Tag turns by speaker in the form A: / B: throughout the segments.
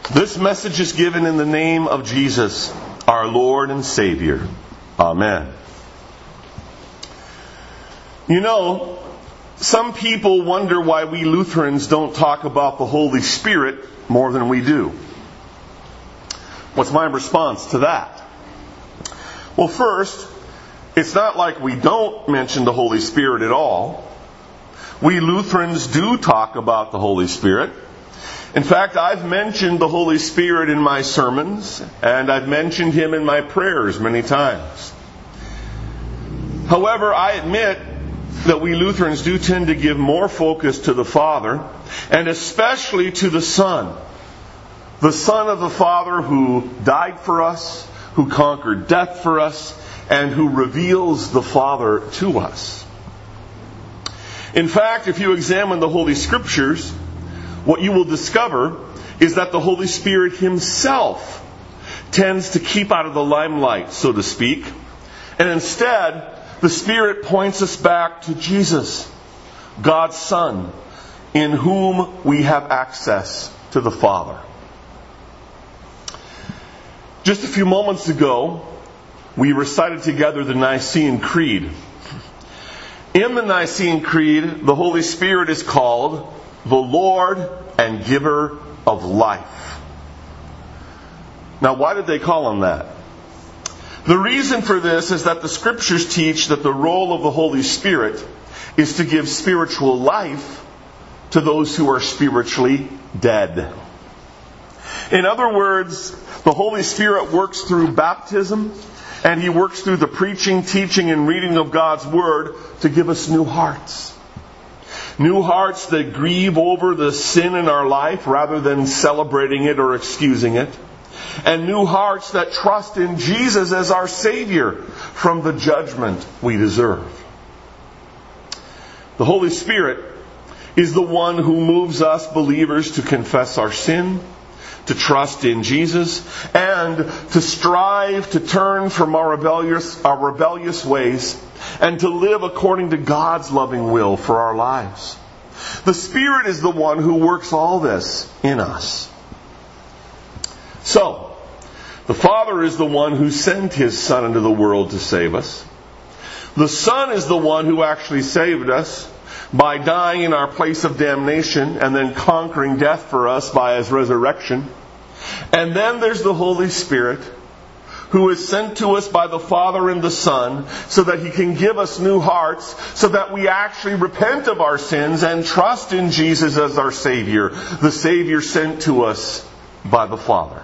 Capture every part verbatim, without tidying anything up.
A: This message is given in the name of Jesus, our Lord and Savior. Amen. You know, some people wonder why we Lutherans don't talk about the Holy Spirit more than we do. What's my response to that? Well, first, it's not like we don't mention the Holy Spirit at all. We Lutherans do talk about the Holy Spirit. In fact, I've mentioned the Holy Spirit in my sermons, and I've mentioned Him in my prayers many times. However, I admit that we Lutherans do tend to give more focus to the Father, and especially to the Son. The Son of the Father who died for us, who conquered death for us, and who reveals the Father to us. In fact, if you examine the Holy Scriptures, what you will discover is that the Holy Spirit Himself tends to keep out of the limelight, so to speak. And instead, the Spirit points us back to Jesus, God's Son, in whom we have access to the Father. Just a few moments ago, we recited together the Nicene Creed. In the Nicene Creed, the Holy Spirit is called the Lord and Giver of Life. Now, why did they call Him that? The reason for this is that the Scriptures teach that the role of the Holy Spirit is to give spiritual life to those who are spiritually dead. In other words, the Holy Spirit works through baptism, and He works through the preaching, teaching, and reading of God's Word to give us new hearts. New hearts that grieve over the sin in our life rather than celebrating it or excusing it. And new hearts that trust in Jesus as our Savior from the judgment we deserve. The Holy Spirit is the one who moves us believers to confess our sin, to trust in Jesus, and to strive to turn from our rebellious, our rebellious ways and to live according to God's loving will for our lives. The Spirit is the one who works all this in us. So, the Father is the one who sent His Son into the world to save us. The Son is the one who actually saved us by dying in our place of damnation and then conquering death for us by His resurrection. And then there's the Holy Spirit, who is sent to us by the Father and the Son so that He can give us new hearts, so that we actually repent of our sins and trust in Jesus as our Savior, the Savior sent to us by the Father.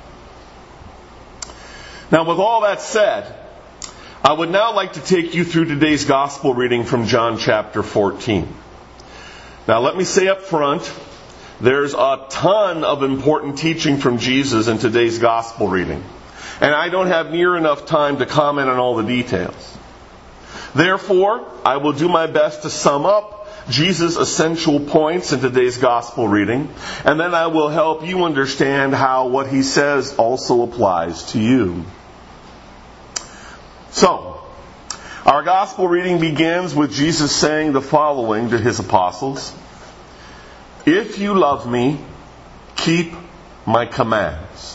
A: Now, with all that said, I would now like to take you through today's Gospel reading from John chapter fourteen. Now, let me say up front, there's a ton of important teaching from Jesus in today's Gospel reading. And I don't have near enough time to comment on all the details. Therefore, I will do my best to sum up Jesus' essential points in today's Gospel reading. And then I will help you understand how what He says also applies to you. So, our Gospel reading begins with Jesus saying the following to His apostles. If you love me, keep my commands.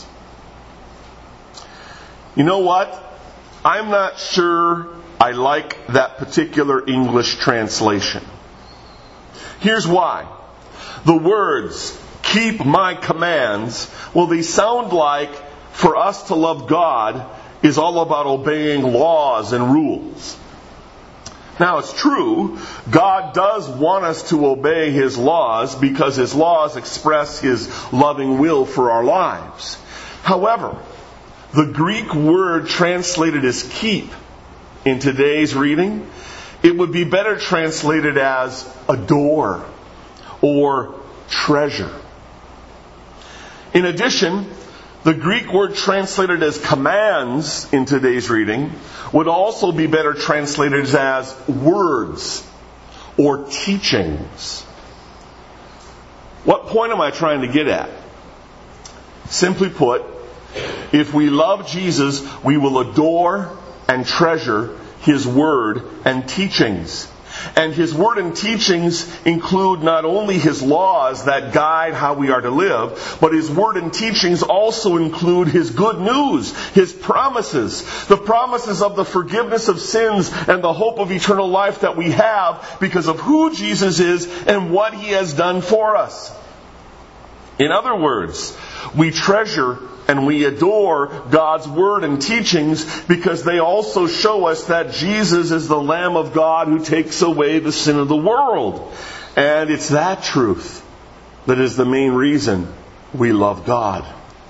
A: You know what? I'm not sure I like that particular English translation. Here's why. The words, keep my commands, well, they sound like for us to love God is all about obeying laws and rules. Now, it's true, God does want us to obey His laws because His laws express His loving will for our lives. However, the Greek word translated as keep in today's reading, it would be better translated as adore or treasure. In addition, the Greek word translated as commands in today's reading would also be better translated as words or teachings. What point am I trying to get at? Simply put, if we love Jesus, we will adore and treasure His Word and teachings. And His Word and teachings include not only His laws that guide how we are to live, but His Word and teachings also include His good news, His promises, the promises of the forgiveness of sins and the hope of eternal life that we have because of who Jesus is and what He has done for us. In other words, we treasure and we adore God's Word and teachings because they also show us that Jesus is the Lamb of God who takes away the sin of the world. And it's that truth that is the main reason we love God.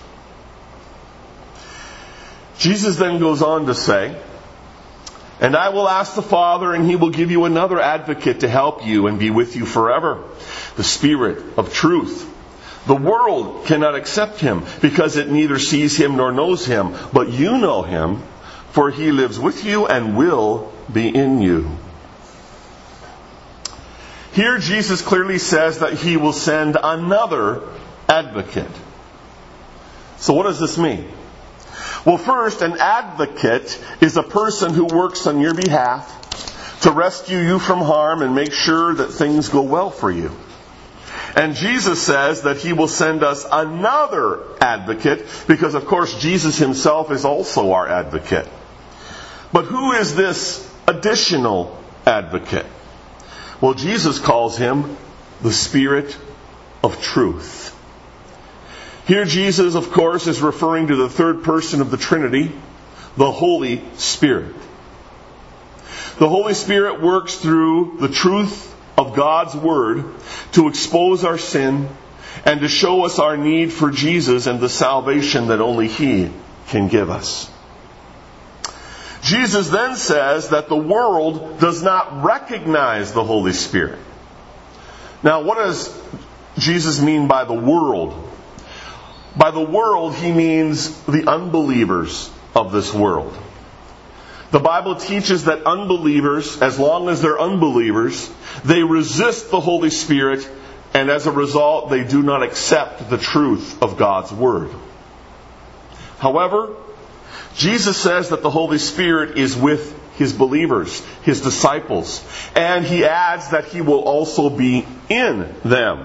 A: Jesus then goes on to say, "And I will ask the Father, and He will give you another advocate to help you and be with you forever, the Spirit of truth. The world cannot accept Him because it neither sees Him nor knows Him. But you know Him, for He lives with you and will be in you." Here Jesus clearly says that He will send another advocate. So what does this mean? Well, first, an advocate is a person who works on your behalf to rescue you from harm and make sure that things go well for you. And Jesus says that He will send us another advocate because, of course, Jesus Himself is also our advocate. But who is this additional advocate? Well, Jesus calls Him the Spirit of truth. Here Jesus, of course, is referring to the third person of the Trinity, the Holy Spirit. The Holy Spirit works through the truth of God's Word to expose our sin and to show us our need for Jesus and the salvation that only He can give us. Jesus then says that the world does not recognize the Holy Spirit. Now, what does Jesus mean by the world? By the world, He means the unbelievers of this world. The Bible teaches that unbelievers, as long as they're unbelievers, they resist the Holy Spirit, and as a result, they do not accept the truth of God's Word. However, Jesus says that the Holy Spirit is with His believers, His disciples, and He adds that He will also be in them.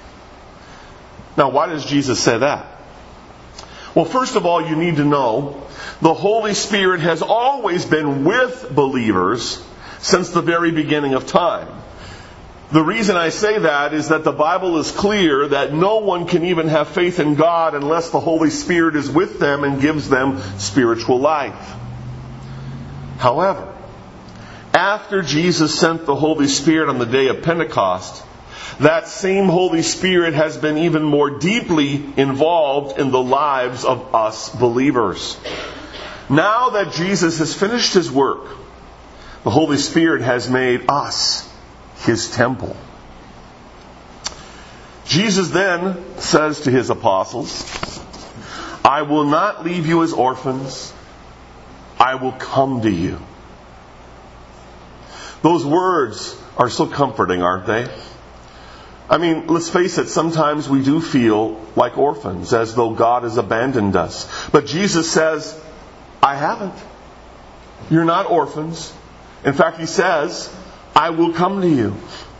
A: Now, why does Jesus say that? Well, first of all, you need to know the Holy Spirit has always been with believers since the very beginning of time. The reason I say that is that the Bible is clear that no one can even have faith in God unless the Holy Spirit is with them and gives them spiritual life. However, after Jesus sent the Holy Spirit on the day of Pentecost, that same Holy Spirit has been even more deeply involved in the lives of us believers. Now that Jesus has finished His work, the Holy Spirit has made us His temple. Jesus then says to His apostles, "I will not leave you as orphans. I will come to you." Those words are so comforting, aren't they? I mean, let's face it, sometimes we do feel like orphans, as though God has abandoned us. But Jesus says, I haven't. You're not orphans. In fact, He says, I will come to you.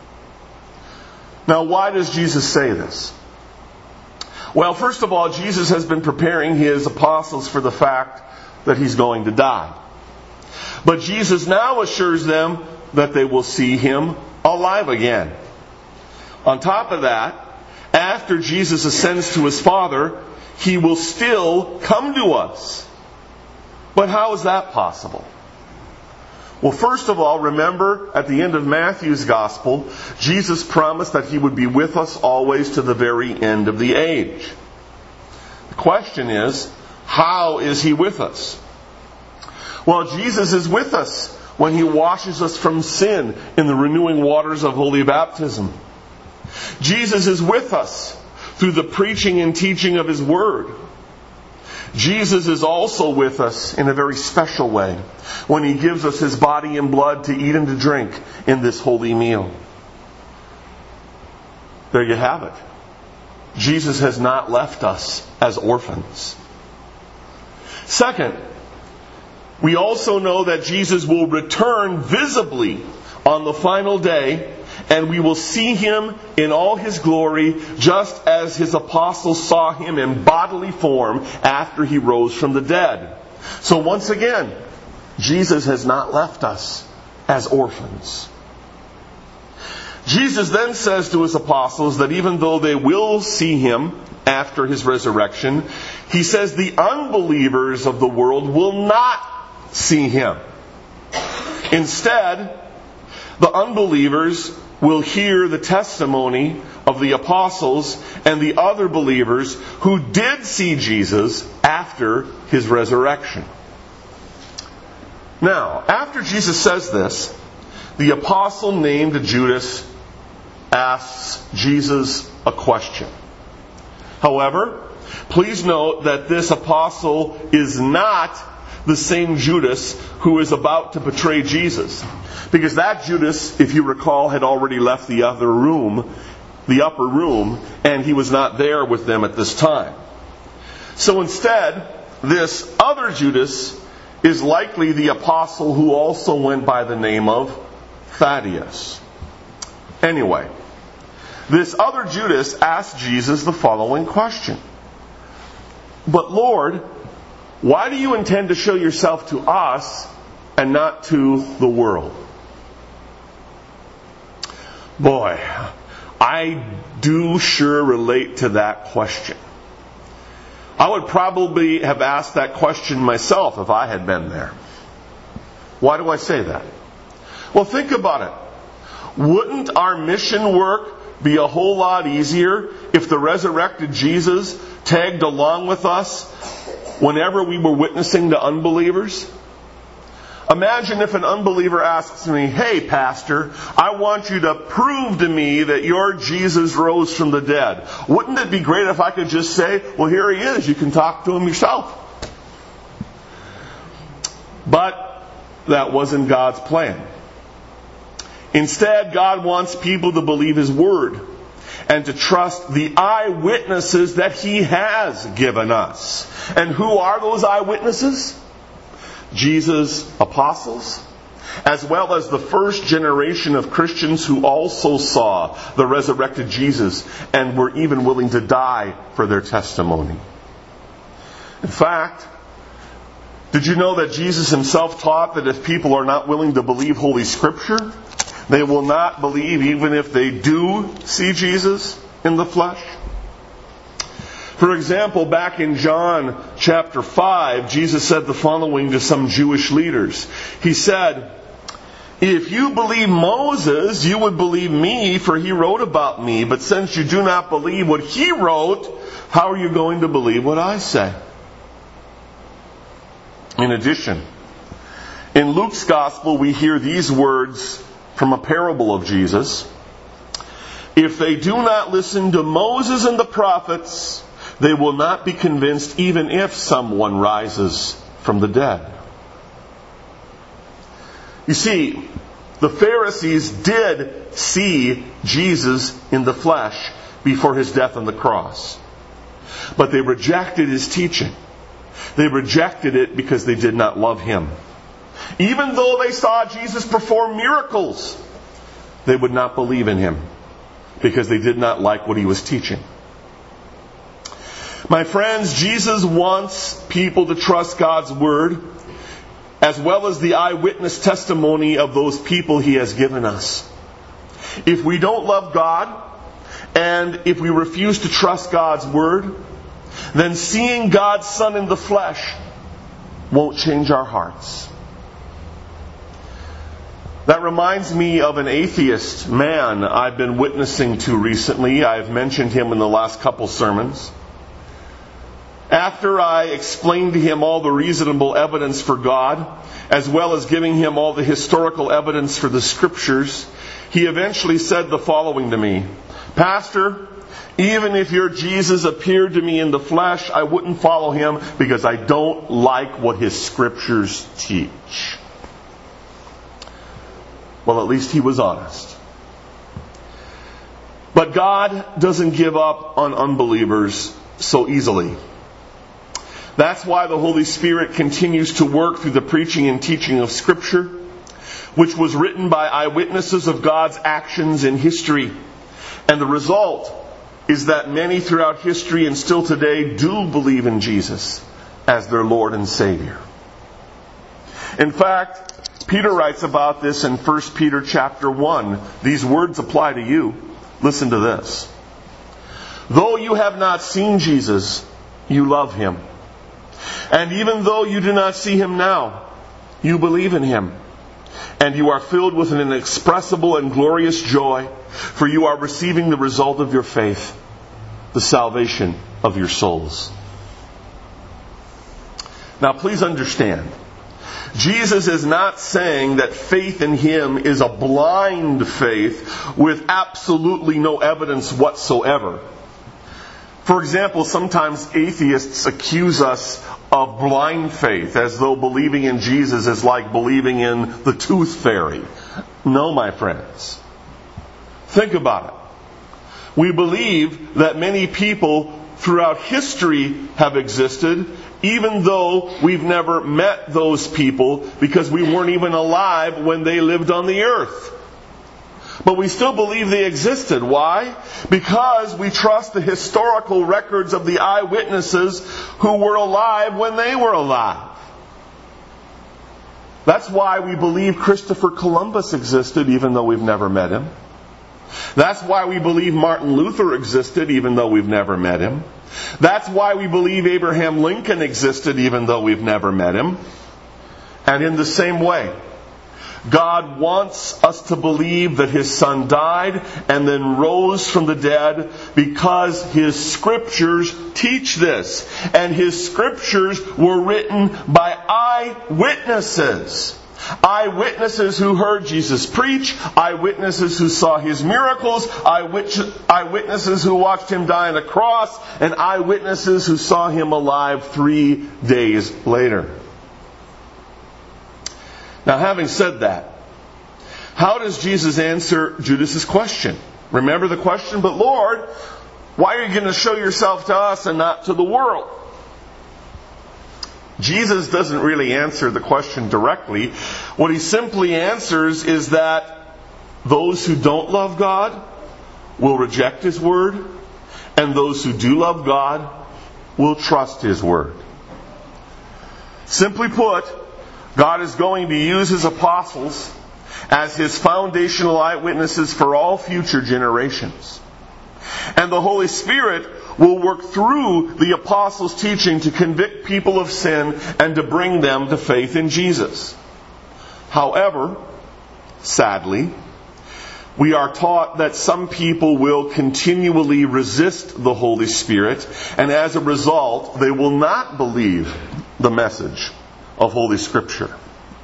A: Now, why does Jesus say this? Well, first of all, Jesus has been preparing His apostles for the fact that He's going to die. But Jesus now assures them that they will see Him alive again. On top of that, after Jesus ascends to His Father, He will still come to us. But how is that possible? Well, first of all, remember at the end of Matthew's Gospel, Jesus promised that He would be with us always to the very end of the age. The question is, how is He with us? Well, Jesus is with us when He washes us from sin in the renewing waters of holy baptism. Jesus is with us through the preaching and teaching of His Word. Jesus is also with us in a very special way when He gives us His body and blood to eat and to drink in this holy meal. There you have it. Jesus has not left us as orphans. Second, we also know that Jesus will return visibly on the final day, and we will see Him in all His glory, just as His apostles saw Him in bodily form after He rose from the dead. So once again, Jesus has not left us as orphans. Jesus then says to His apostles that even though they will see Him after His resurrection, He says the unbelievers of the world will not see Him. Instead, the unbelievers will hear the testimony of the apostles and the other believers who did see Jesus after His resurrection. Now, after Jesus says this, the apostle named Judas asks Jesus a question. However, please note that this apostle is not the same Judas who is about to betray Jesus. Because that Judas, if you recall, had already left the other room, the upper room, and he was not there with them at this time. So instead, this other Judas is likely the apostle who also went by the name of Thaddeus. Anyway, this other Judas asked Jesus the following question. But Lord, why do you intend to show yourself to us and not to the world? Boy, I do sure relate to that question. I would probably have asked that question myself if I had been there. Why do I say that? Well, think about it. Wouldn't our mission work be a whole lot easier if the resurrected Jesus tagged along with us whenever we were witnessing to unbelievers? Imagine if an unbeliever asks me, "Hey, Pastor, I want you to prove to me that your Jesus rose from the dead." Wouldn't it be great if I could just say, "Well, here He is. You can talk to Him yourself." But that wasn't God's plan. Instead, God wants people to believe His Word and to trust the eyewitnesses that He has given us. And who are those eyewitnesses? Jesus' apostles, as well as the first generation of Christians who also saw the resurrected Jesus and were even willing to die for their testimony. In fact, did you know that Jesus Himself taught that if people are not willing to believe Holy Scripture, they will not believe even if they do see Jesus in the flesh? For example, back in John chapter five, Jesus said the following to some Jewish leaders. He said, "If you believe Moses, you would believe me, for he wrote about me. But since you do not believe what he wrote, how are you going to believe what I say?" In addition, in Luke's Gospel, we hear these words from a parable of Jesus. "If they do not listen to Moses and the prophets, they will not be convinced even if someone rises from the dead." You see, the Pharisees did see Jesus in the flesh before His death on the cross. But they rejected His teaching. They rejected it because they did not love Him. Even though they saw Jesus perform miracles, they would not believe in Him because they did not like what He was teaching. My friends, Jesus wants people to trust God's Word as well as the eyewitness testimony of those people He has given us. If we don't love God, and if we refuse to trust God's Word, then seeing God's Son in the flesh won't change our hearts. That reminds me of an atheist man I've been witnessing to recently. I've mentioned him in the last couple sermons. After I explained to him all the reasonable evidence for God, as well as giving him all the historical evidence for the Scriptures, he eventually said the following to me: "Pastor, even if your Jesus appeared to me in the flesh, I wouldn't follow Him because I don't like what His Scriptures teach." Well, at least he was honest. But God doesn't give up on unbelievers so easily. That's why the Holy Spirit continues to work through the preaching and teaching of Scripture. which was written by eyewitnesses of God's actions in history. And the result is that many throughout history and still today do believe in Jesus as their Lord and Savior. In fact, Peter writes about this in First Peter chapter one. These words apply to you. Listen to this. Though you have not seen Jesus, you love Him. And even though you do not see Him now, you believe in Him. And you are filled with an inexpressible and glorious joy, for you are receiving the result of your faith, the salvation of your souls. Now please understand, Jesus is not saying that faith in Him is a blind faith with absolutely no evidence whatsoever. For example, sometimes atheists accuse us of blind faith, as though believing in Jesus is like believing in the tooth fairy. No, my friends. Think about it. We believe that many people throughout history have existed, even though we've never met those people because we weren't even alive when they lived on the earth. But we still believe they existed. Why? Because we trust the historical records of the eyewitnesses who were alive when they were alive. That's why we believe Christopher Columbus existed even though we've never met him. That's why we believe Martin Luther existed even though we've never met him. That's why we believe Abraham Lincoln existed even though we've never met him. And in the same way, God wants us to believe that His Son died and then rose from the dead because His Scriptures teach this. And His Scriptures were written by eyewitnesses. Eyewitnesses who heard Jesus preach, eyewitnesses who saw His miracles, eyewitnesses who watched Him die on the cross, and eyewitnesses who saw Him alive three days later. Now, having said that, how does Jesus answer Judas's question? Remember the question, but Lord, why are you going to show yourself to us and not to the world? Jesus doesn't really answer the question directly. What He simply answers is that those who don't love God will reject His word, and those who do love God will trust His word. Simply put, God is going to use His apostles as His foundational eyewitnesses for all future generations. And the Holy Spirit will work through the apostles' teaching to convict people of sin and to bring them to faith in Jesus. However, sadly, we are taught that some people will continually resist the Holy Spirit, and as a result, they will not believe the message of Holy Scripture.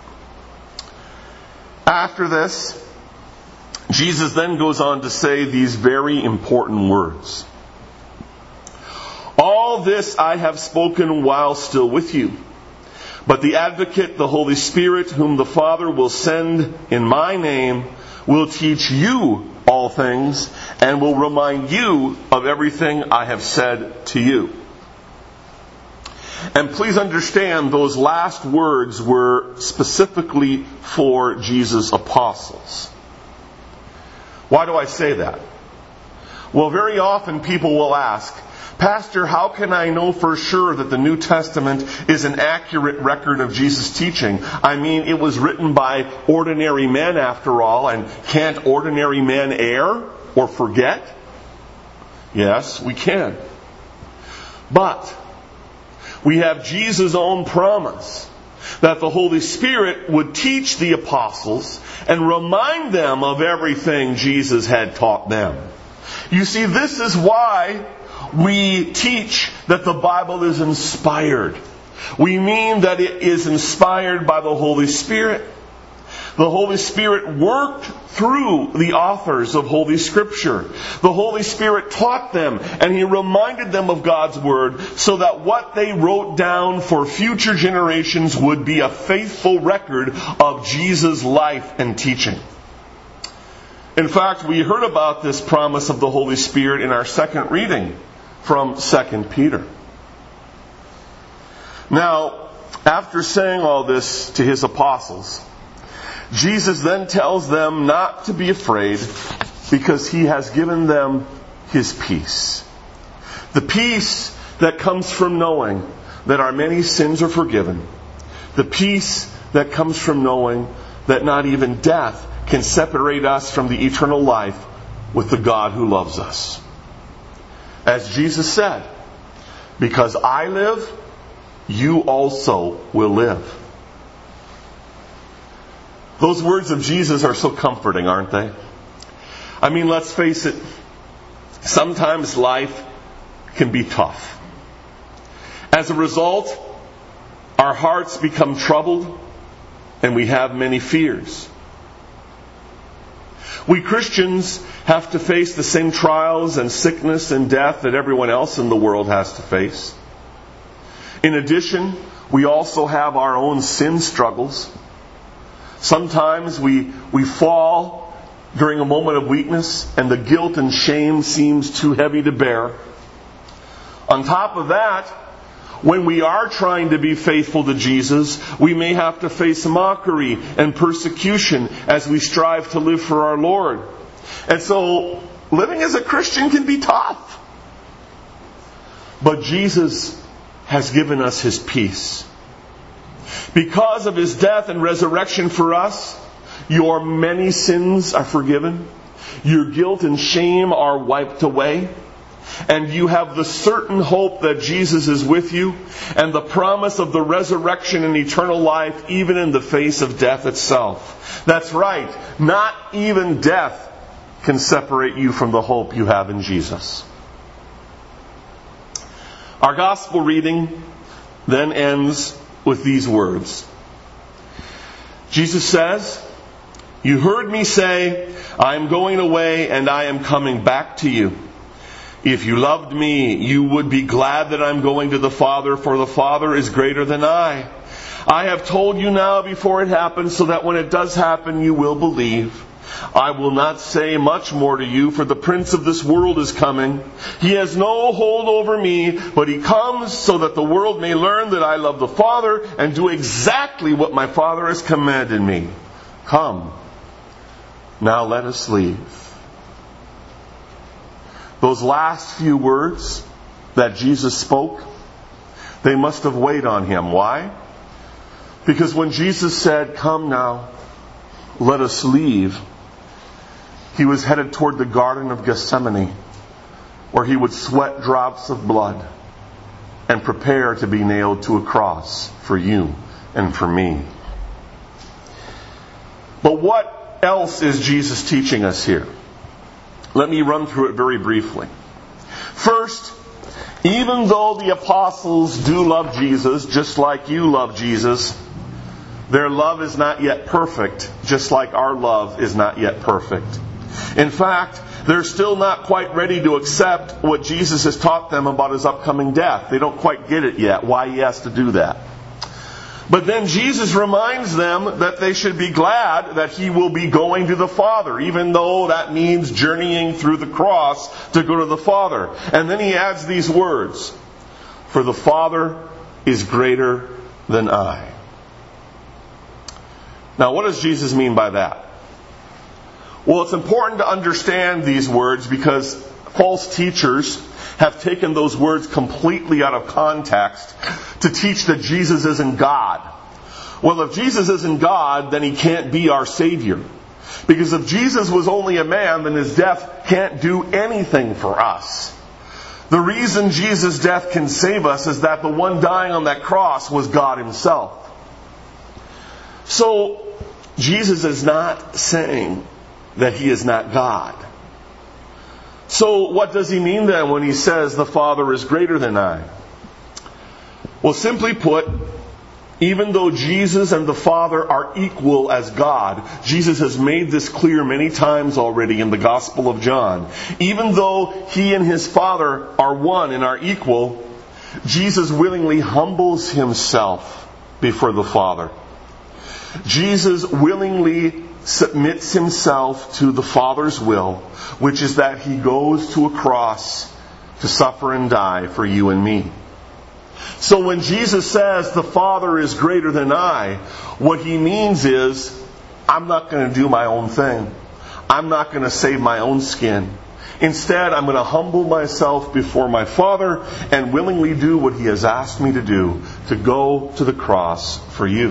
A: After this, Jesus then goes on to say these very important words. All this I have spoken while still with you. But the Advocate, the Holy Spirit, whom the Father will send in my name, will teach you all things and will remind you of everything I have said to you. And please understand, those last words were specifically for Jesus' apostles. Why do I say that? Well, very often people will ask, Pastor, how can I know for sure that the New Testament is an accurate record of Jesus' teaching? I mean, it was written by ordinary men after all, and can't ordinary men err or forget? Yes, we can. But we have Jesus' own promise that the Holy Spirit would teach the apostles and remind them of everything Jesus had taught them. You see, this is why we teach that the Bible is inspired. We mean that it is inspired by the Holy Spirit. The Holy Spirit worked through the authors of Holy Scripture. The Holy Spirit taught them, and He reminded them of God's Word so that what they wrote down for future generations would be a faithful record of Jesus' life and teaching. In fact, we heard about this promise of the Holy Spirit in our second reading from Second Peter. Now, after saying all this to His apostles, Jesus then tells them not to be afraid because He has given them His peace. The peace that comes from knowing that our many sins are forgiven. The peace that comes from knowing that not even death can separate us from the eternal life with the God who loves us. As Jesus said, because I live, you also will live. Those words of Jesus are so comforting, aren't they? I mean, let's face it, sometimes life can be tough. As a result, our hearts become troubled and we have many fears. We Christians have to face the same trials and sickness and death that everyone else in the world has to face. In addition, we also have our own sin struggles. Sometimes we, we fall during a moment of weakness and the guilt and shame seems too heavy to bear. On top of that, when we are trying to be faithful to Jesus, we may have to face mockery and persecution as we strive to live for our Lord. And so, living as a Christian can be tough. But Jesus has given us His peace. Because of His death and resurrection for us, your many sins are forgiven. Your guilt and shame are wiped away. And you have the certain hope that Jesus is with you and the promise of the resurrection and eternal life even in the face of death itself. That's right. Not even death can separate you from the hope you have in Jesus. Our gospel reading then ends with these words. Jesus says, "You heard me say, I am going away and I am coming back to you. If you loved me, you would be glad that I'm going to the Father, for the Father is greater than I. I have told you now before it happens, so that when it does happen, you will believe. I will not say much more to you, for the prince of this world is coming. He has no hold over me, but he comes so that the world may learn that I love the Father and do exactly what my Father has commanded me. Come, now let us leave." Those last few words that Jesus spoke, they must have weighed on Him. Why? Because when Jesus said, "Come now, let us leave," He was headed toward the Garden of Gethsemane, where He would sweat drops of blood and prepare to be nailed to a cross for you and for me. But what else is Jesus teaching us here? Let me run through it very briefly. First, even though the apostles do love Jesus, just like you love Jesus, their love is not yet perfect, just like our love is not yet perfect. In fact, they're still not quite ready to accept what Jesus has taught them about His upcoming death. They don't quite get it yet, why He has to do that. But then Jesus reminds them that they should be glad that He will be going to the Father, even though that means journeying through the cross to go to the Father. And then He adds these words, "For the Father is greater than I." Now, what does Jesus mean by that? Well, it's important to understand these words because false teachers have taken those words completely out of context to teach that Jesus isn't God. Well, if Jesus isn't God, then He can't be our Savior. Because if Jesus was only a man, then His death can't do anything for us. The reason Jesus' death can save us is that the one dying on that cross was God Himself. So, Jesus is not saying that He is not God. So what does He mean then when He says the Father is greater than I? Well, simply put, even though Jesus and the Father are equal as God, Jesus has made this clear many times already in the Gospel of John. Even though He and His Father are one and are equal, Jesus willingly humbles Himself before the Father. Jesus willingly submits Himself to the Father's will, which is that He goes to a cross to suffer and die for you and me. So when Jesus says the Father is greater than I, what He means is I'm not going to do my own thing. I'm not going to save my own skin. Instead, I'm going to humble myself before my Father and willingly do what He has asked me to do, to go to the cross for you.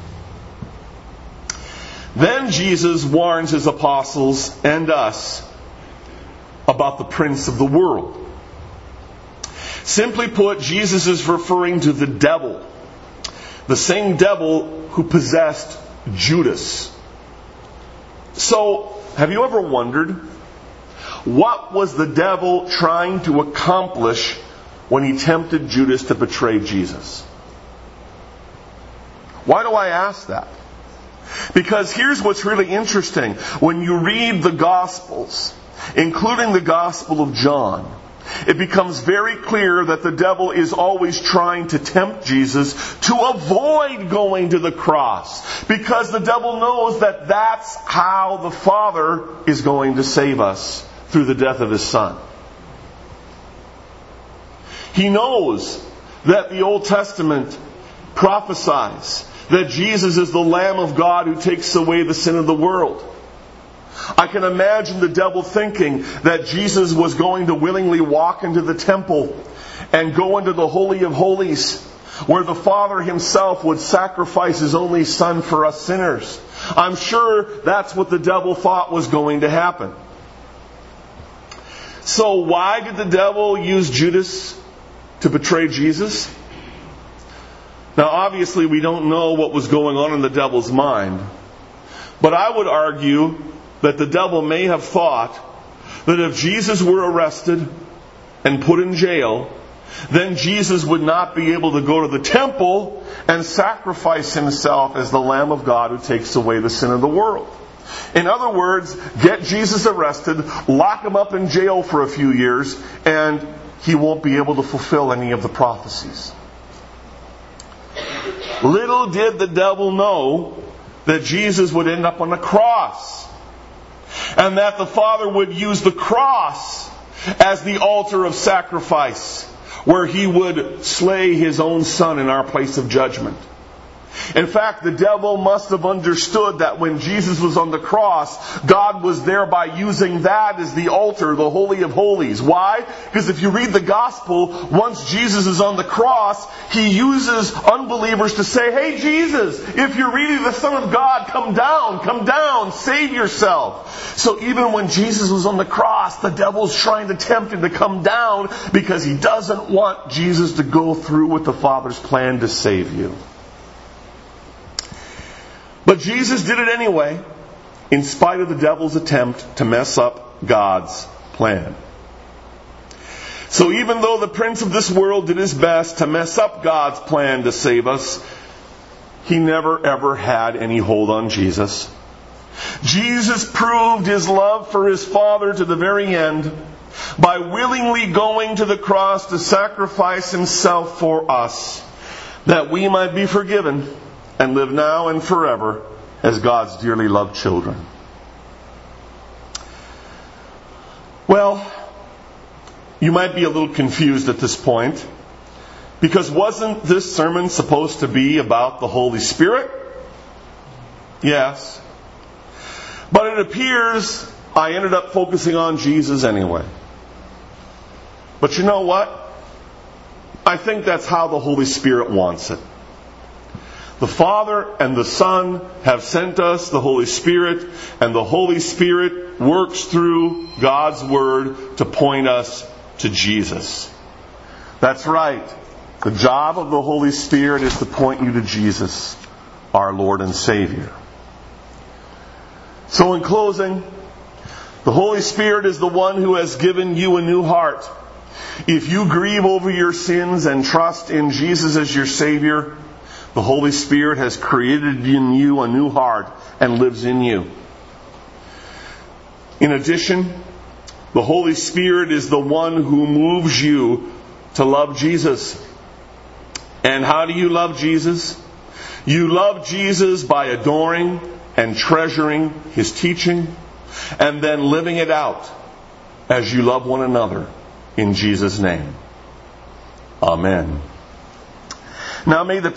A: Then Jesus warns His apostles and us about the prince of the world. Simply put, Jesus is referring to the devil. The same devil who possessed Judas. So, have you ever wondered, what was the devil trying to accomplish when he tempted Judas to betray Jesus? Why do I ask that? Because here's what's really interesting. When you read the Gospels, including the Gospel of John, it becomes very clear that the devil is always trying to tempt Jesus to avoid going to the cross. Because the devil knows that that's how the Father is going to save us, through the death of His Son. He knows that the Old Testament prophesies that Jesus is the Lamb of God who takes away the sin of the world. I can imagine the devil thinking that Jesus was going to willingly walk into the temple and go into the Holy of Holies, where the Father Himself would sacrifice His only Son for us sinners. I'm sure that's what the devil thought was going to happen. So why did the devil use Judas to betray Jesus? Now obviously we don't know what was going on in the devil's mind. But I would argue that the devil may have thought that if Jesus were arrested and put in jail, then Jesus would not be able to go to the temple and sacrifice Himself as the Lamb of God who takes away the sin of the world. In other words, get Jesus arrested, lock Him up in jail for a few years, and He won't be able to fulfill any of the prophecies. Little did the devil know that Jesus would end up on the cross, and that the Father would use the cross as the altar of sacrifice, where He would slay His own Son in our place of judgment. In fact, the devil must have understood that when Jesus was on the cross, God was thereby using that as the altar, the Holy of Holies. Why? Because if you read the Gospel, once Jesus is on the cross, He uses unbelievers to say, "Hey Jesus, if you're really the Son of God, come down, come down, save yourself." So even when Jesus was on the cross, the devil's trying to tempt Him to come down because he doesn't want Jesus to go through with the Father's plan to save you. But Jesus did it anyway, in spite of the devil's attempt to mess up God's plan. So even though the prince of this world did his best to mess up God's plan to save us, he never ever had any hold on Jesus. Jesus proved His love for His Father to the very end by willingly going to the cross to sacrifice Himself for us, that we might be forgiven and live now and forever as God's dearly loved children. Well, you might be a little confused at this point, because wasn't this sermon supposed to be about the Holy Spirit? Yes. But it appears I ended up focusing on Jesus anyway. But you know what? I think that's how the Holy Spirit wants it. The Father and the Son have sent us the Holy Spirit, and the Holy Spirit works through God's Word to point us to Jesus. That's right. The job of the Holy Spirit is to point you to Jesus, our Lord and Savior. So in closing, the Holy Spirit is the one who has given you a new heart. If you grieve over your sins and trust in Jesus as your Savior, the Holy Spirit has created in you a new heart and lives in you. In addition, the Holy Spirit is the one who moves you to love Jesus. And how do you love Jesus? You love Jesus by adoring and treasuring His teaching, and then living it out as you love one another in Jesus' name. Amen. Now may the